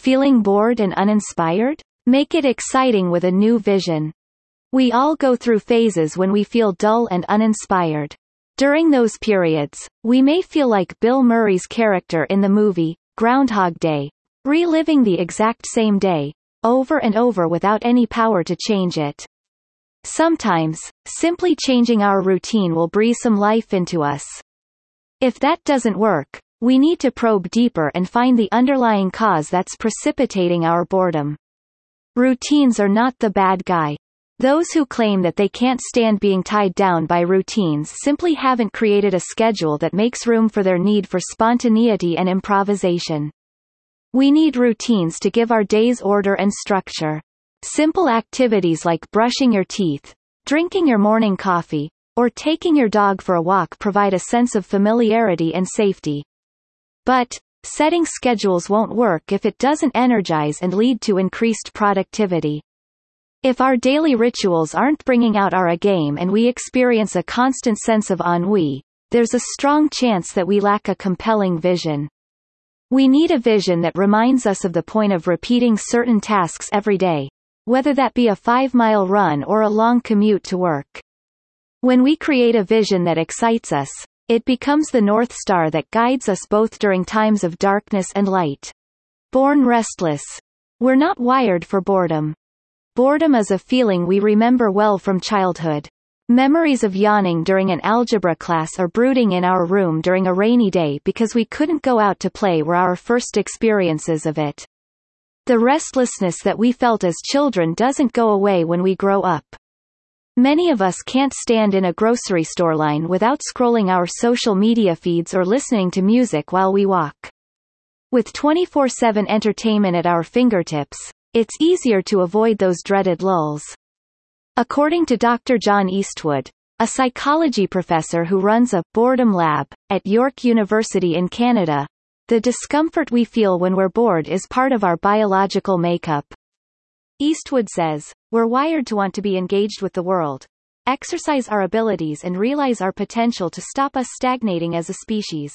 Feeling bored and uninspired? Make it exciting with a new vision. We all go through phases when we feel dull and uninspired. During those periods, we may feel like Bill Murray's character in the movie, Groundhog Day, reliving the exact same day, over and over without any power to change it. Sometimes, simply changing our routine will breathe some life into us. If that doesn't work, we need to probe deeper and find the underlying cause that's precipitating our boredom. Routines are not the bad guy. Those who claim that they can't stand being tied down by routines simply haven't created a schedule that makes room for their need for spontaneity and improvisation. We need routines to give our days order and structure. Simple activities like brushing your teeth, drinking your morning coffee, or taking your dog for a walk provide a sense of familiarity and safety. But, setting schedules won't work if it doesn't energize and lead to increased productivity. If our daily rituals aren't bringing out our A game and we experience a constant sense of ennui, there's a strong chance that we lack a compelling vision. We need a vision that reminds us of the point of repeating certain tasks every day, whether that be a 5-mile run or a long commute to work. When we create a vision that excites us, it becomes the North Star that guides us both during times of darkness and light. Born restless. We're not wired for boredom. Boredom is a feeling we remember well from childhood. Memories of yawning during an algebra class or brooding in our room during a rainy day because we couldn't go out to play were our first experiences of it. The restlessness that we felt as children doesn't go away when we grow up. Many of us can't stand in a grocery store line without scrolling our social media feeds or listening to music while we walk. With 24/7 entertainment at our fingertips, it's easier to avoid those dreaded lulls. According to Dr. John Eastwood, a psychology professor who runs a boredom lab at York University in Canada, the discomfort we feel when we're bored is part of our biological makeup. Eastwood says, we're wired to want to be engaged with the world, exercise our abilities and realize our potential to stop us stagnating as a species.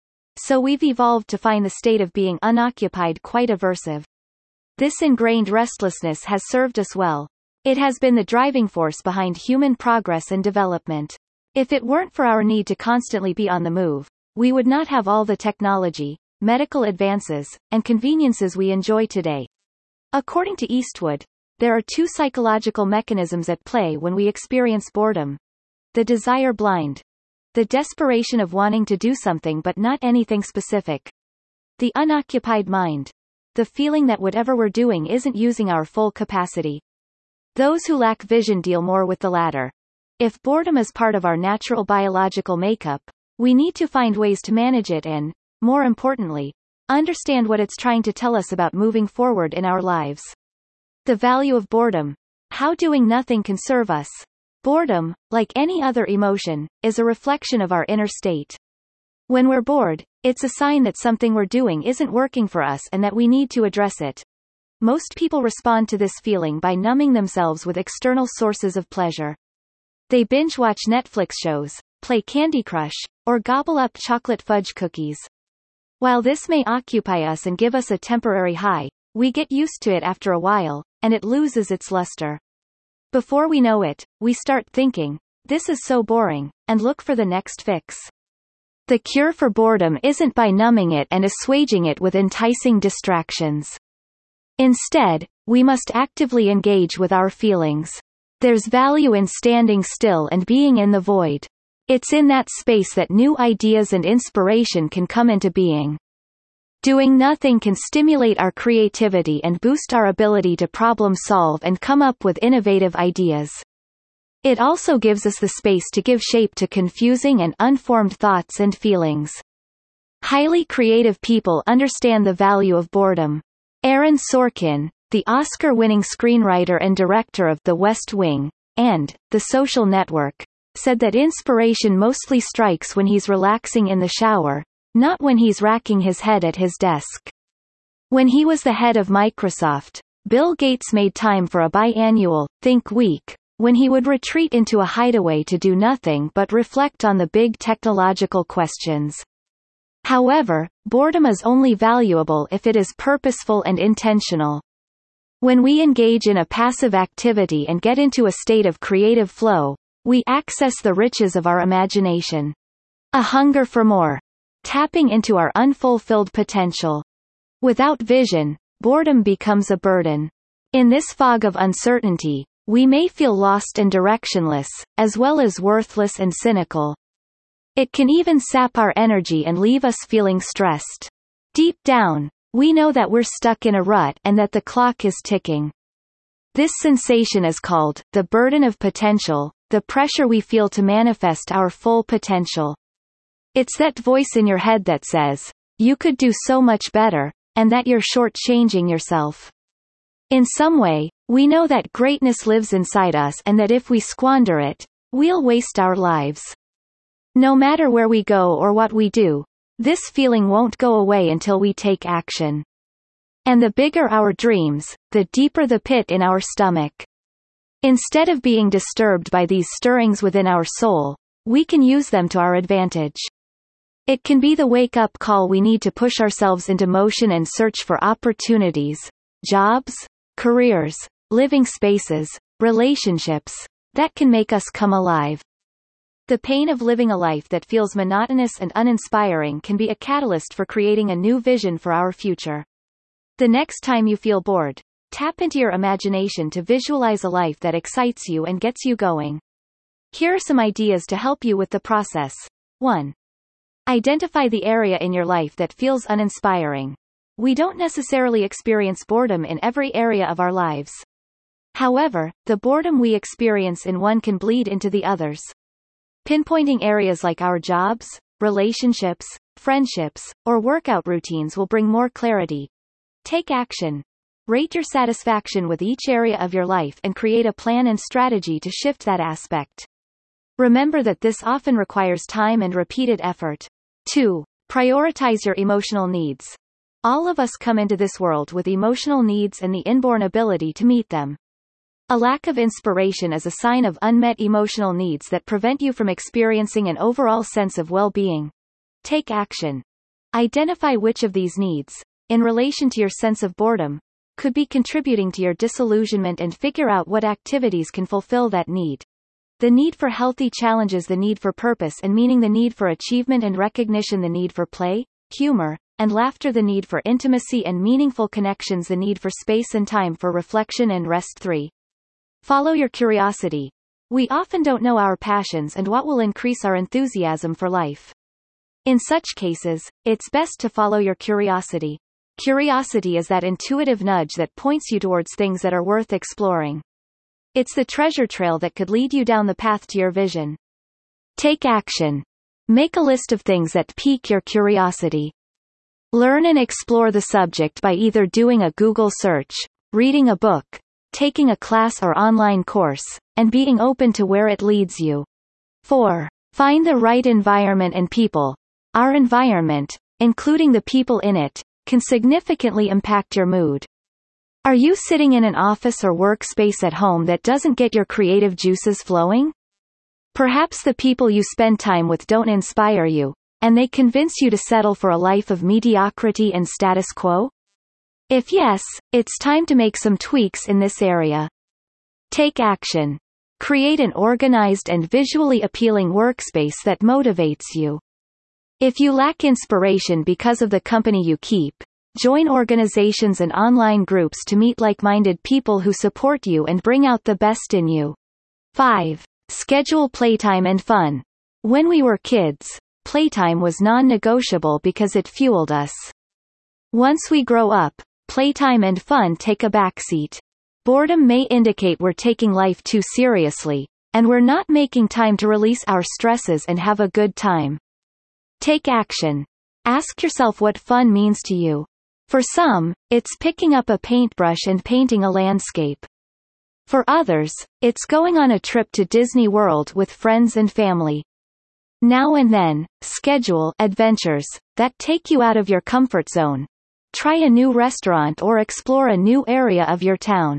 So we've evolved to find the state of being unoccupied quite aversive. This ingrained restlessness has served us well. It has been the driving force behind human progress and development. If it weren't for our need to constantly be on the move, we would not have all the technology, medical advances, and conveniences we enjoy today. According to Eastwood, there are two psychological mechanisms at play when we experience boredom. The desire blind. The desperation of wanting to do something but not anything specific. The unoccupied mind. The feeling that whatever we're doing isn't using our full capacity. Those who lack vision deal more with the latter. If boredom is part of our natural biological makeup, we need to find ways to manage it and, more importantly, understand what it's trying to tell us about moving forward in our lives. The value of boredom. How doing nothing can serve us. Boredom, like any other emotion, is a reflection of our inner state. When we're bored, it's a sign that something we're doing isn't working for us and that we need to address it. Most people respond to this feeling by numbing themselves with external sources of pleasure. They binge-watch Netflix shows, play Candy Crush, or gobble up chocolate fudge cookies. While this may occupy us and give us a temporary high, we get used to it after a while, and it loses its luster. Before we know it, we start thinking, this is so boring, and look for the next fix. The cure for boredom isn't by numbing it and assuaging it with enticing distractions. Instead, we must actively engage with our feelings. There's value in standing still and being in the void. It's in that space that new ideas and inspiration can come into being. Doing nothing can stimulate our creativity and boost our ability to problem solve and come up with innovative ideas. It also gives us the space to give shape to confusing and unformed thoughts and feelings. Highly creative people understand the value of boredom. Aaron Sorkin, the Oscar-winning screenwriter and director of The West Wing and The Social Network, said that inspiration mostly strikes when he's relaxing in the shower, not when he's racking his head at his desk. When he was the head of Microsoft, Bill Gates made time for a biannual Think Week, when he would retreat into a hideaway to do nothing but reflect on the big technological questions. However, boredom is only valuable if it is purposeful and intentional. When we engage in a passive activity and get into a state of creative flow, we access the riches of our imagination. A hunger for more. Tapping into our unfulfilled potential. Without vision, boredom becomes a burden. In this fog of uncertainty, we may feel lost and directionless, as well as worthless and cynical. It can even sap our energy and leave us feeling stressed. Deep down, we know that we're stuck in a rut and that the clock is ticking. This sensation is called the burden of potential, the pressure we feel to manifest our full potential. It's that voice in your head that says, you could do so much better, and that you're shortchanging yourself. In some way, we know that greatness lives inside us and that if we squander it, we'll waste our lives. No matter where we go or what we do, this feeling won't go away until we take action. And the bigger our dreams, the deeper the pit in our stomach. Instead of being disturbed by these stirrings within our soul, we can use them to our advantage. It can be the wake-up call we need to push ourselves into motion and search for opportunities, jobs, careers, living spaces, relationships, that can make us come alive. The pain of living a life that feels monotonous and uninspiring can be a catalyst for creating a new vision for our future. The next time you feel bored, tap into your imagination to visualize a life that excites you and gets you going. Here are some ideas to help you with the process. 1. Identify the area in your life that feels uninspiring. We don't necessarily experience boredom in every area of our lives. However, the boredom we experience in one can bleed into the others. Pinpointing areas like our jobs, relationships, friendships, or workout routines will bring more clarity. Take action. Rate your satisfaction with each area of your life and create a plan and strategy to shift that aspect. Remember that this often requires time and repeated effort. 2. Prioritize your emotional needs. All of us come into this world with emotional needs and the inborn ability to meet them. A lack of inspiration is a sign of unmet emotional needs that prevent you from experiencing an overall sense of well-being. Take action. Identify which of these needs, in relation to your sense of boredom, could be contributing to your disillusionment and figure out what activities can fulfill that need. The need for healthy challenges, the need for purpose and meaning, the need for achievement and recognition, the need for play, humor, and laughter, the need for intimacy and meaningful connections, the need for space and time for reflection and rest. 3. Follow your curiosity. We often don't know our passions and what will increase our enthusiasm for life. In such cases, it's best to follow your curiosity. Curiosity is that intuitive nudge that points you towards things that are worth exploring. It's the treasure trail that could lead you down the path to your vision. Take action. Make a list of things that pique your curiosity. Learn and explore the subject by either doing a Google search, reading a book, taking a class or online course, and being open to where it leads you. 4. Find the right environment and people. Our environment, including the people in it, can significantly impact your mood. Are you sitting in an office or workspace at home that doesn't get your creative juices flowing? Perhaps the people you spend time with don't inspire you, and they convince you to settle for a life of mediocrity and status quo? If yes, it's time to make some tweaks in this area. Take action. Create an organized and visually appealing workspace that motivates you. If you lack inspiration because of the company you keep, join organizations and online groups to meet like-minded people who support you and bring out the best in you. 5. Schedule playtime and fun. When we were kids, playtime was non-negotiable because it fueled us. Once we grow up, playtime and fun take a backseat. Boredom may indicate we're taking life too seriously, and we're not making time to release our stresses and have a good time. Take action. Ask yourself what fun means to you. For some, it's picking up a paintbrush and painting a landscape. For others, it's going on a trip to Disney World with friends and family. Now and then, schedule adventures that take you out of your comfort zone. Try a new restaurant or explore a new area of your town.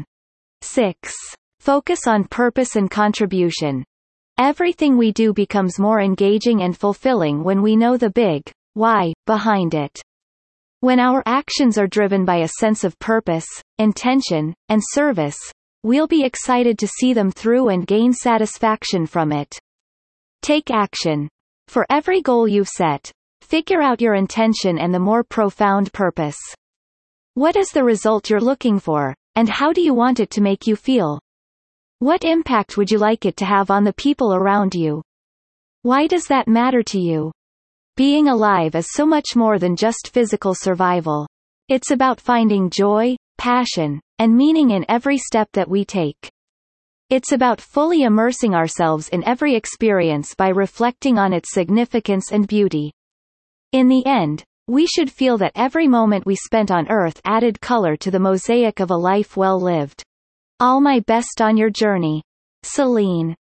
6. Focus on purpose and contribution. Everything we do becomes more engaging and fulfilling when we know the big, why behind it. When our actions are driven by a sense of purpose, intention, and service, we'll be excited to see them through and gain satisfaction from it. Take action. For every goal you've set, figure out your intention and the more profound purpose. What is the result you're looking for, and how do you want it to make you feel? What impact would you like it to have on the people around you? Why does that matter to you? Being alive is so much more than just physical survival. It's about finding joy, passion, and meaning in every step that we take. It's about fully immersing ourselves in every experience by reflecting on its significance and beauty. In the end, we should feel that every moment we spent on Earth added color to the mosaic of a life well lived. All my best on your journey. Celine.